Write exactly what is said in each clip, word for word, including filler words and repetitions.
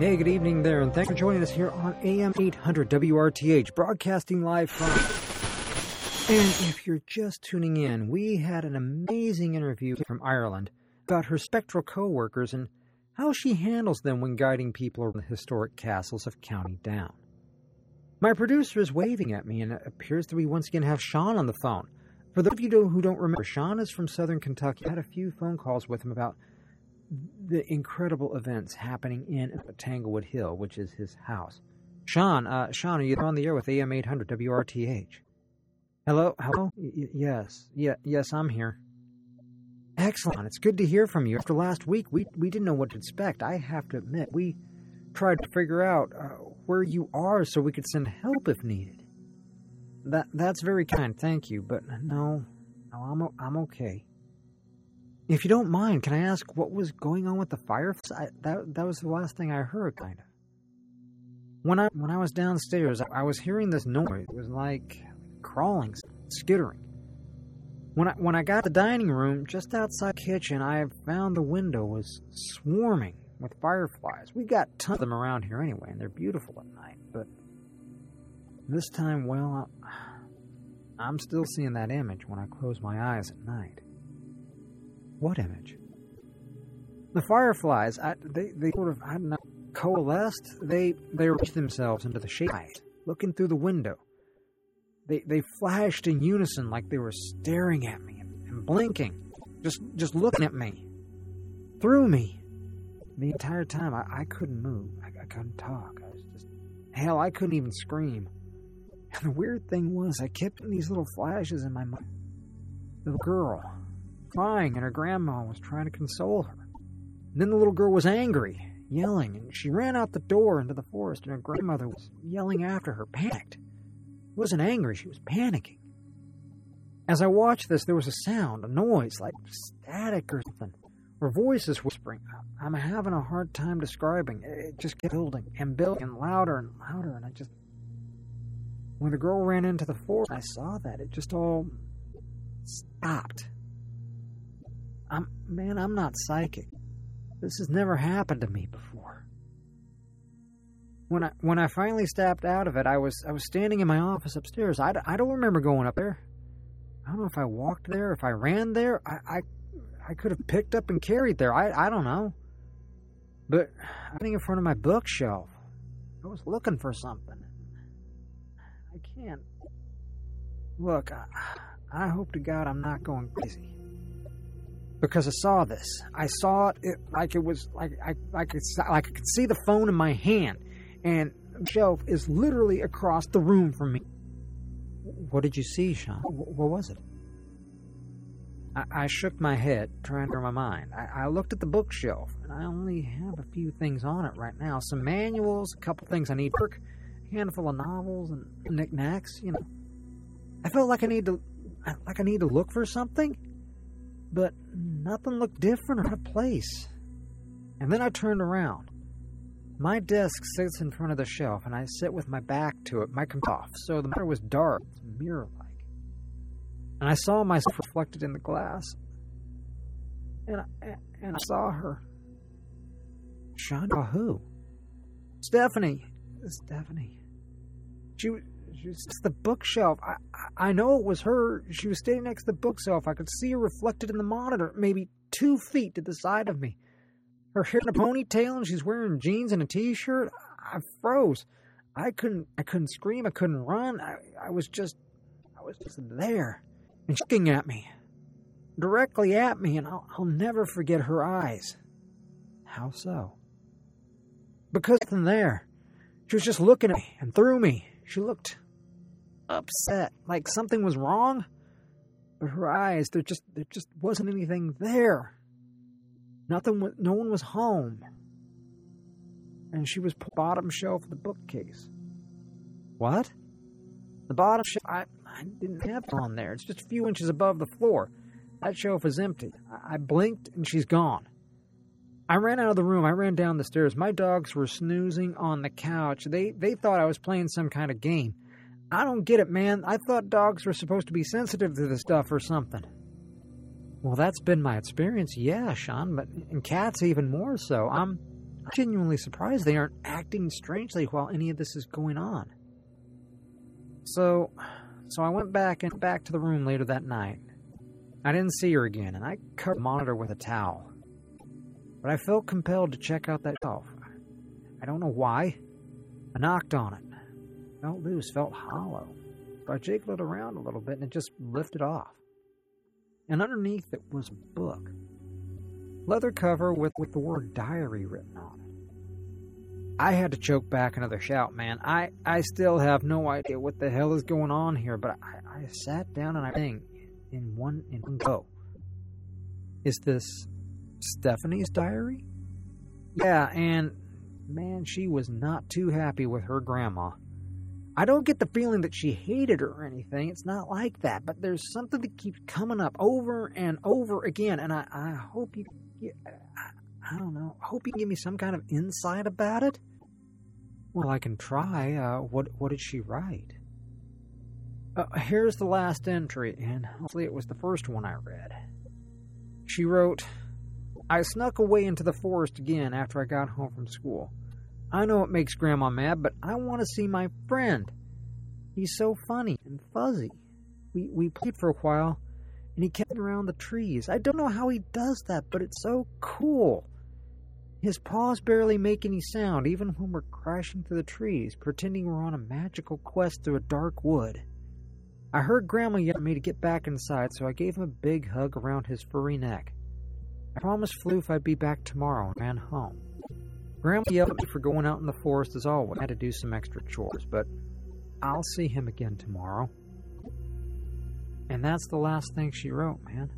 Hey, good evening there, and thanks for joining us here on A M eight hundred W R T H, broadcasting live from... And if you're just tuning in, we had an amazing interview from Ireland about her spectral co-workers and how she handles them when guiding people around the historic castles of County Down. My producer is waving at me, and it appears that we once again have Sean on the phone. For those of you who don't remember, Sean is from Southern Kentucky. I had a few phone calls with him about the incredible events happening in Tanglewood Hill, which is his house. Sean, uh, Sean, are you on the air with A M eight hundred W R T H? Hello? Hello? Y- yes. Yeah, yes, I'm here. Excellent. It's good to hear from you. After last week, we, we didn't know what to expect. I have to admit, we tried to figure out uh, where you are so we could send help if needed. That That's very kind, thank you, but no, no, I'm, I'm okay. If you don't mind, can I ask what was going on with the fire? I, that, that was the last thing I heard, kind of. When I, when I was downstairs, I, I was hearing this noise. It was like crawling, skittering. When I when I got to the dining room, just outside the kitchen, I found the window was swarming with fireflies. We got tons of them around here anyway, and they're beautiful at night. But this time, well, I, I'm still seeing that image when I close my eyes at night. What image? The fireflies, I, they, they sort of, I don't know, coalesced. They they arranged themselves into the shape, looking through the window. They they flashed in unison like they were staring at me and, and blinking, just just looking at me, through me. The entire time, I, I couldn't move. I, I couldn't talk. I was just, hell, I couldn't even scream. And the weird thing was, I kept getting these little flashes in my mind. The little girl, crying, and her grandma was trying to console her. And then the little girl was angry, yelling, and she ran out the door into the forest, and her grandmother was yelling after her, panicked. She wasn't angry, she was panicking. As I watched this, there was a sound, a noise, like static or something, or voices whispering. I'm having a hard time describing. It just kept building and building and louder and louder, and I just... When the girl ran into the forest, I saw that. It just all stopped. I'm, man, I'm not psychic. This has never happened to me before. When I when I finally stepped out of it, I was I was standing in my office upstairs. I, I don't remember going up there. I don't know if I walked there, if I ran there. I I, I could have picked up and carried there. I, I don't know. But I was in front of my bookshelf. I was looking for something. I can't. Look, I, I hope to God I'm not going crazy. Because I saw this. I saw it, it like it was like I like I, like I could see the phone in my hand, and the shelf is literally across the room from me. What did you see, Sean? What was it? I, I shook my head, trying to clear my mind. I, I looked at the bookshelf, and I only have a few things on it right now. Some manuals, a couple things I need to work, a handful of novels and knickknacks. You know, I felt like I need to like I need to look for something. But nothing looked different or out of place. And then I turned around. My desk sits in front of the shelf, and I sit with my back to it, my computer off, so the mirror was dark, mirror-like. And I saw myself reflected in the glass. And I, and I saw her. Sean, who? Stephanie. Stephanie. She was... She was next to the bookshelf. I, I I know it was her. She was standing next to the bookshelf. I could see her reflected in the monitor, maybe two feet to the side of me. Her hair in a ponytail, and she's wearing jeans and a t-shirt. I froze. I couldn't. I couldn't scream. I couldn't run. I, I was just. I was just there, and looking at me, directly at me, and I'll, I'll never forget her eyes. How so? Because from there, she was just looking at me and through me. She looked upset, like something was wrong. But her eyes, there just there just wasn't anything there. Nothing was, no one was home. And she was bottom shelf of the bookcase. What? The bottom shelf, I, I didn't have it on there. It's just a few inches above the floor. That shelf is empty. I, I blinked and she's gone. I ran out of the room. I ran down the stairs. My dogs were snoozing on the couch. They they thought I was playing some kind of game. I don't get it, man. I thought dogs were supposed to be sensitive to this stuff or something. Well, that's been my experience, yeah, Sean, but and cats even more so. I'm I'm genuinely surprised they aren't acting strangely while any of this is going on. So, so I went back and back to the room later that night. I didn't see her again, and I covered the monitor with a towel. But I felt compelled to check out that shelf. I don't know why. I knocked on it. Felt loose, felt hollow. So I jiggled it around a little bit and it just lifted off. And underneath it was a book. Leather cover with, with the word diary written on it. I had to choke back another shout, man. I, I still have no idea what the hell is going on here, but I, I sat down and I think in one in one go. Is this Stephanie's diary? Yeah, and man, she was not too happy with her grandma. I don't get the feeling that she hated her or anything. It's not like that. But there's something that keeps coming up over and over again. And I, I hope you, I, I don't know, I hope you can give me some kind of insight about it. Well, I can try. Uh, what, what did she write? Uh, here's the last entry, and hopefully it was the first one I read. She wrote, I snuck away into the forest again after I got home from school. I know it makes Grandma mad, but I want to see my friend. He's so funny and fuzzy. We we played for a while, and he kept me around the trees. I don't know how he does that, but it's so cool. His paws barely make any sound, even when we're crashing through the trees, pretending we're on a magical quest through a dark wood. I heard Grandma yell at me to get back inside, so I gave him a big hug around his furry neck. I promised Floof I'd be back tomorrow and ran home. Grandma yelled at me for going out in the forest as always. I had to do some extra chores, but I'll see him again tomorrow. And that's the last thing she wrote, man.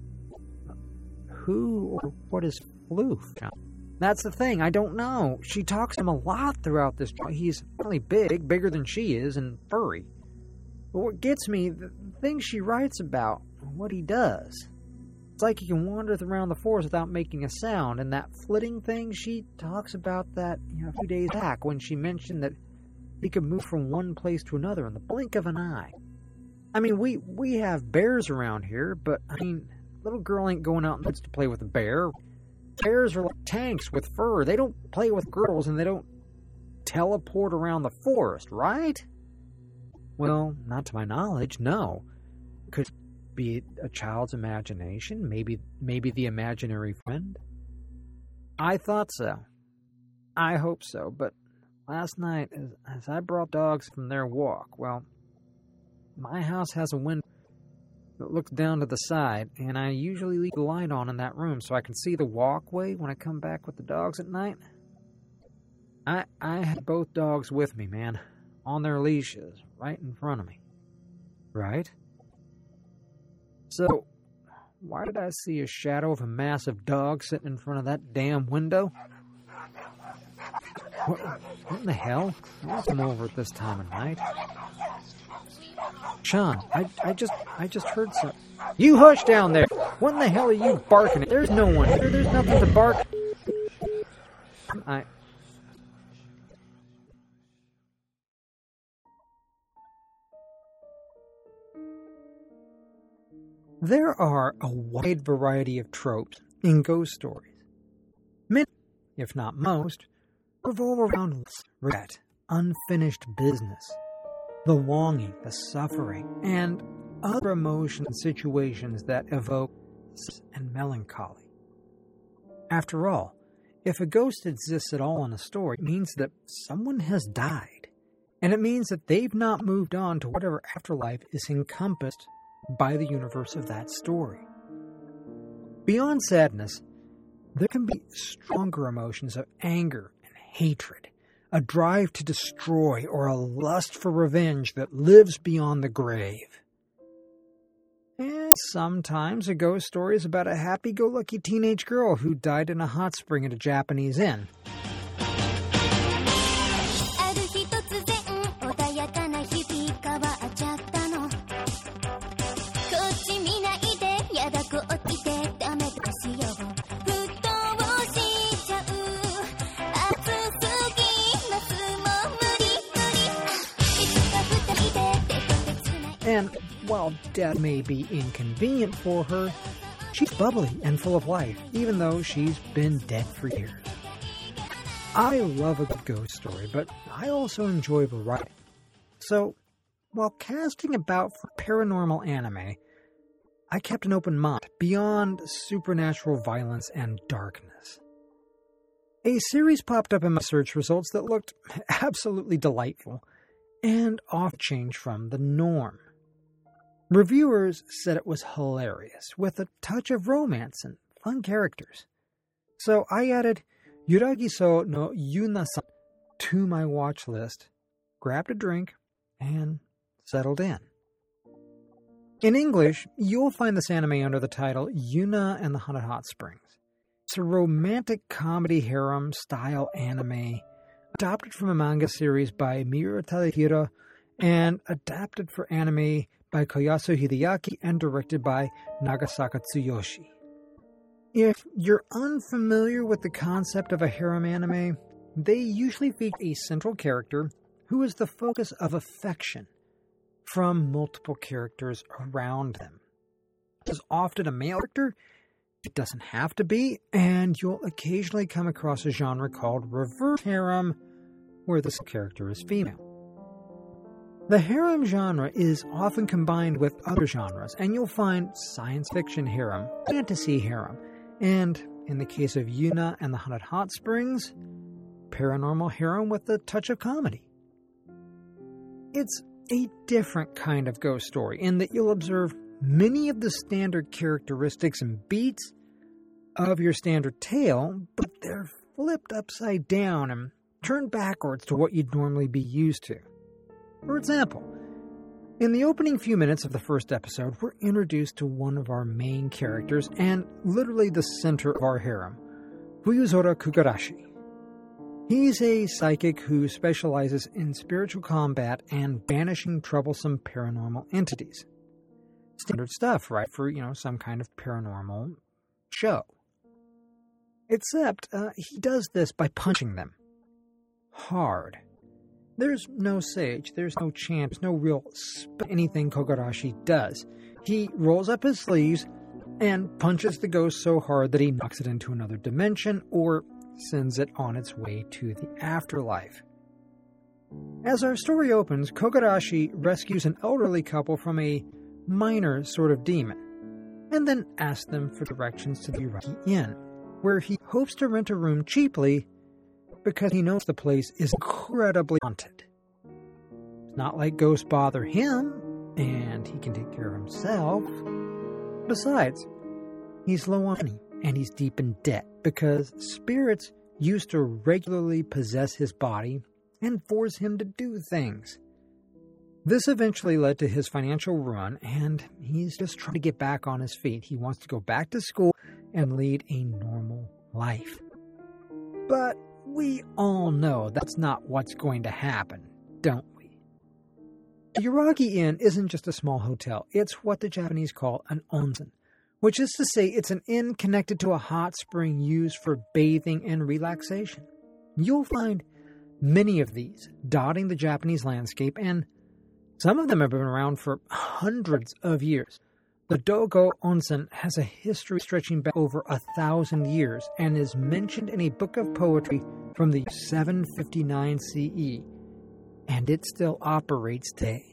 Who or what is Floof? That's the thing, I don't know. She talks to him a lot throughout this. He's really big, bigger than she is, and furry. But what gets me, the things she writes about, what he does. It's like he can wander around the forest without making a sound, and that flitting thing, she talks about that you know, a few days back when she mentioned that he could move from one place to another in the blink of an eye. I mean, we, we have bears around here, but, I mean, little girl ain't going out in the woods to play with a bear. Bears are like tanks with fur. They don't play with girls, and they don't teleport around the forest, right? Well, not to my knowledge, no. Could be a child's imagination, maybe maybe the imaginary friend. I thought so. I hope so, but last night, as, as I brought dogs from their walk, well, my house has a window that looks down to the side, and I usually leave the light on in that room so I can see the walkway when I come back with the dogs at night. I I had both dogs with me, man, on their leashes, right in front of me. Right? So, why did I see a shadow of a massive dog sitting in front of that damn window? What, what in the hell? Why come over at this time of night? Sean, I, I just I just heard some... You hush down there! What in the hell are you barking at? There's no one here. There's nothing to bark. I... There are a wide variety of tropes in ghost stories. Many, if not most, revolve around regret, unfinished business, the longing, the suffering, and other emotions and situations that evoke and melancholy. After all, if a ghost exists at all in a story, it means that someone has died, and it means that they've not moved on to whatever afterlife is encompassed by the universe of that story. Beyond sadness, there can be stronger emotions of anger and hatred, a drive to destroy, or a lust for revenge that lives beyond the grave. And sometimes a ghost story is about a happy-go-lucky teenage girl who died in a hot spring at a Japanese inn. And while death may be inconvenient for her, she's bubbly and full of life, even though she's been dead for years. I love a good ghost story, but I also enjoy variety. So, while casting about for paranormal anime, I kept an open mind beyond supernatural violence and darkness. A series popped up in my search results that looked absolutely delightful and off-change from the norm. Reviewers said it was hilarious, with a touch of romance and fun characters. So I added Yuragiso no Yuna-san to my watch list, grabbed a drink, and settled in. In English, you'll find this anime under the title Yuna and the Haunted Hot Springs. It's a romantic comedy harem-style anime adopted from a manga series by Miura Tadahiro and adapted for anime by Koyasu Hideaki and directed by Nagasaka Tsuyoshi. If you're unfamiliar with the concept of a harem anime, they usually feature a central character who is the focus of affection from multiple characters around them. It is often a male character. It doesn't have to be, and you'll occasionally come across a genre called reverse harem, where this character is female. The harem genre is often combined with other genres, and you'll find science fiction harem, fantasy harem, and, in the case of Yuna and the Haunted Hot Springs, paranormal harem with a touch of comedy. It's a different kind of ghost story in that you'll observe many of the standard characteristics and beats of your standard tale, but they're flipped upside down and turned backwards to what you'd normally be used to. For example, in the opening few minutes of the first episode, we're introduced to one of our main characters and literally the center of our harem, Fuyuzora Kogarashi. He's a psychic who specializes in spiritual combat and banishing troublesome paranormal entities. Standard stuff, right, for, you know, some kind of paranormal show. Except, uh, he does this by punching them. Hard. There's no sage, there's no chant, there's no real sp- anything Kogarashi does. He rolls up his sleeves and punches the ghost so hard that he knocks it into another dimension or sends it on its way to the afterlife. As our story opens, Kogarashi rescues an elderly couple from a minor sort of demon, and then asks them for directions to the Yuragi Inn, where he hopes to rent a room cheaply because he knows the place is incredibly haunted. It's not like ghosts bother him, and he can take care of himself. Besides, he's low on money, and he's deep in debt because spirits used to regularly possess his body and force him to do things. This eventually led to his financial ruin, and he's just trying to get back on his feet. He wants to go back to school and lead a normal life. But we all know that's not what's going to happen, don't we? The Yuragi Inn isn't just a small hotel. It's what the Japanese call an onsen, which is to say it's an inn connected to a hot spring used for bathing and relaxation. You'll find many of these dotting the Japanese landscape, and some of them have been around for hundreds of years. The Dogo Onsen has a history stretching back over a thousand years and is mentioned in a book of poetry from the seven fifty-nine C E, and it still operates today.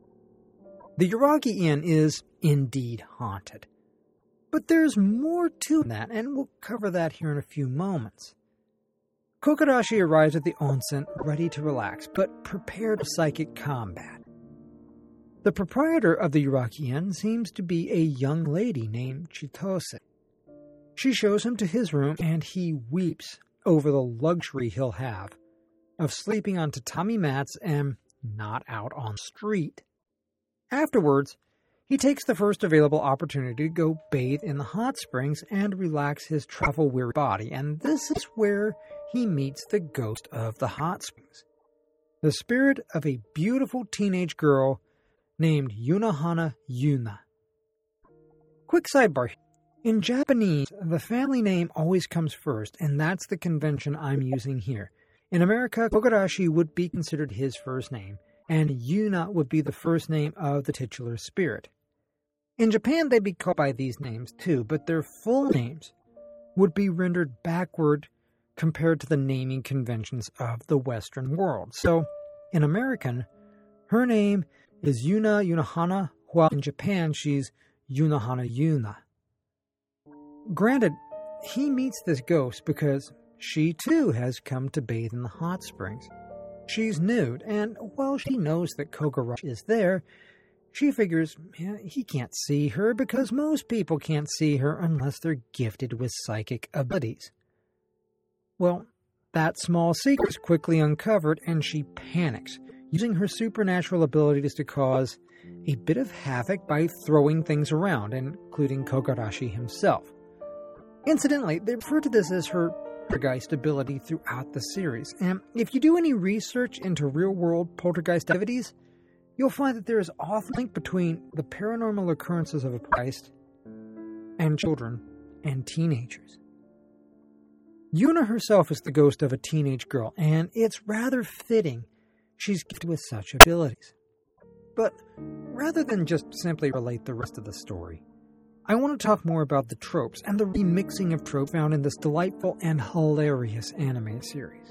The Yuragi Inn is indeed haunted. But there's more to that, and we'll cover that here in a few moments. Kogarashi arrives at the onsen ready to relax, but prepared for psychic combat. The proprietor of the Yuragi Inn seems to be a young lady named Chitose. She shows him to his room, and he weeps over the luxury he'll have of sleeping on tatami mats and not out on the street. Afterwards, he takes the first available opportunity to go bathe in the hot springs and relax his travel-weary body, and this is where he meets the ghost of the hot springs, the spirit of a beautiful teenage girl named Yunahana Yuna. Quick sidebar. In Japanese, the family name always comes first, and that's the convention I'm using here. In America, Kogarashi would be considered his first name, and Yuna would be the first name of the titular spirit. In Japan, they'd be called by these names too, but their full names would be rendered backward compared to the naming conventions of the Western world. So, in American, her name is Yuna Yunahana, while in Japan she's Yunahana Yuna. Granted, he meets this ghost because she too has come to bathe in the hot springs. She's nude, and while she knows that Kogarashi is there, she figures yeah, he can't see her because most people can't see her unless they're gifted with psychic abilities. Well, that small secret is quickly uncovered, and she panics, using her supernatural abilities to cause a bit of havoc by throwing things around, including Kogarashi himself. Incidentally, they refer to this as her poltergeist ability throughout the series, and if you do any research into real-world poltergeist activities, you'll find that there is often a link between the paranormal occurrences of a poltergeist and children and teenagers. Yuna herself is the ghost of a teenage girl, and it's rather fitting she's gifted with such abilities. But rather than just simply relate the rest of the story, I want to talk more about the tropes and the remixing of tropes found in this delightful and hilarious anime series.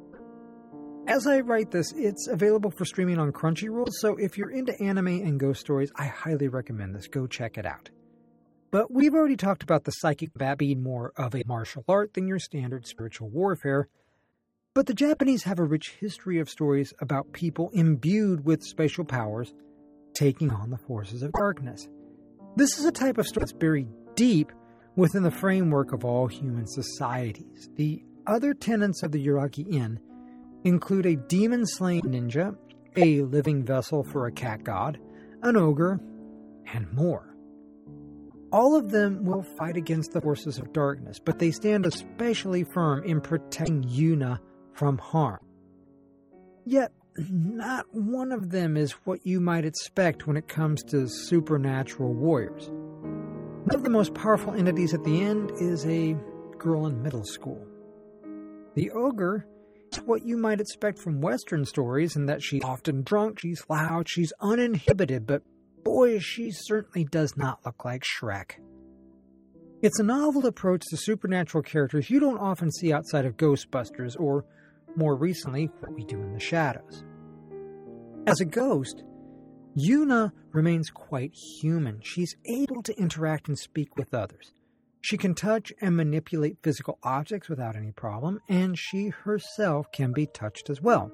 As I write this, it's available for streaming on Crunchyroll, so if you're into anime and ghost stories, I highly recommend this. Go check it out. But we've already talked about the psychic combat being more of a martial art than your standard spiritual warfare, but the Japanese have a rich history of stories about people imbued with special powers taking on the forces of darkness. This is a type of story that's buried deep within the framework of all human societies. The other tenets of the Yuragi-in include a demon-slaying ninja, a living vessel for a cat god, an ogre, and more. All of them will fight against the forces of darkness, but they stand especially firm in protecting Yuna from harm. Yet, not one of them is what you might expect when it comes to supernatural warriors. One of the most powerful entities at the end is a girl in middle school. The ogre is what you might expect from Western stories in that she's often drunk, she's loud, she's uninhibited, but boy, she certainly does not look like Shrek. It's a novel approach to supernatural characters you don't often see outside of Ghostbusters or, more recently, What We Do in the Shadows. As a ghost, Yuna remains quite human. She's able to interact and speak with others. She can touch and manipulate physical objects without any problem, and she herself can be touched as well.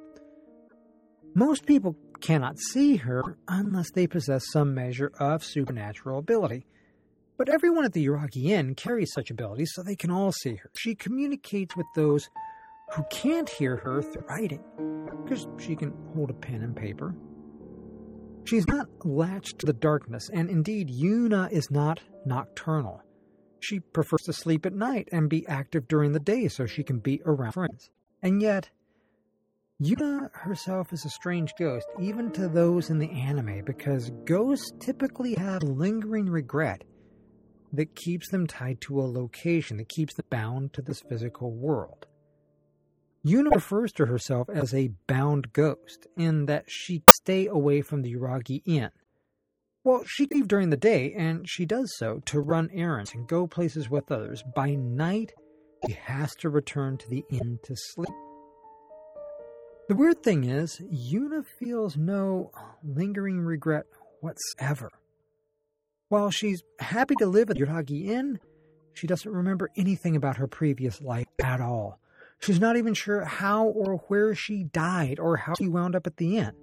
Most people cannot see her unless they possess some measure of supernatural ability. But everyone at the Yuragi-in carries such abilities so they can all see her. She communicates with those who can't hear her through writing, because she can hold a pen and paper. She's not latched to the darkness, and indeed, Yuna is not nocturnal. She prefers to sleep at night and be active during the day so she can be around friends. And yet, Yuna herself is a strange ghost, even to those in the anime, because ghosts typically have lingering regret that keeps them tied to a location, that keeps them bound to this physical world. Yuna refers to herself as a bound ghost, in that she stay away from the Yuragi-in. Well, she leaves during the day, and she does so to run errands and go places with others. By night, she has to return to the inn to sleep. The weird thing is, Yuna feels no lingering regret whatsoever. While she's happy to live at Yuragi-in, she doesn't remember anything about her previous life at all. She's not even sure how or where she died or how she wound up at the inn.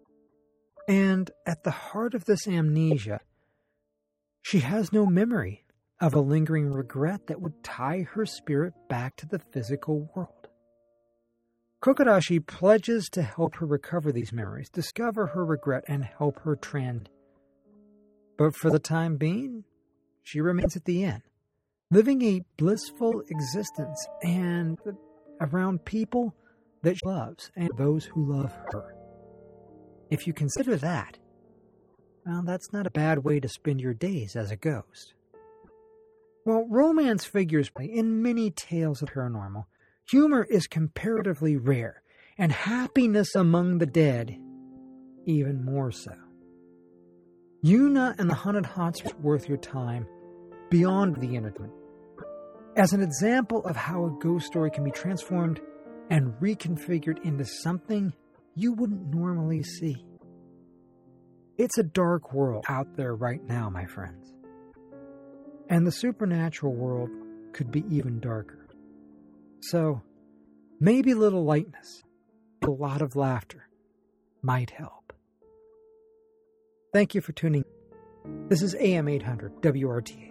And at the heart of this amnesia, she has no memory of a lingering regret that would tie her spirit back to the physical world. Kogarashi pledges to help her recover these memories, discover her regret, and help her trend. But for the time being, she remains at the inn, living a blissful existence and around people that she loves and those who love her. If you consider that, well, that's not a bad way to spend your days as a ghost. While romance figures in many tales of paranormal, humor is comparatively rare, and happiness among the dead even more so. Yuna and the Haunted Hot Springs worth your time beyond the entertainment. as an example of how a ghost story can be transformed and reconfigured into something you wouldn't normally see. It's a dark world out there right now, my friends. And the supernatural world could be even darker. So, maybe a little lightness, a lot of laughter, might help. Thank you for tuning in. This is A M eight hundred W R T H.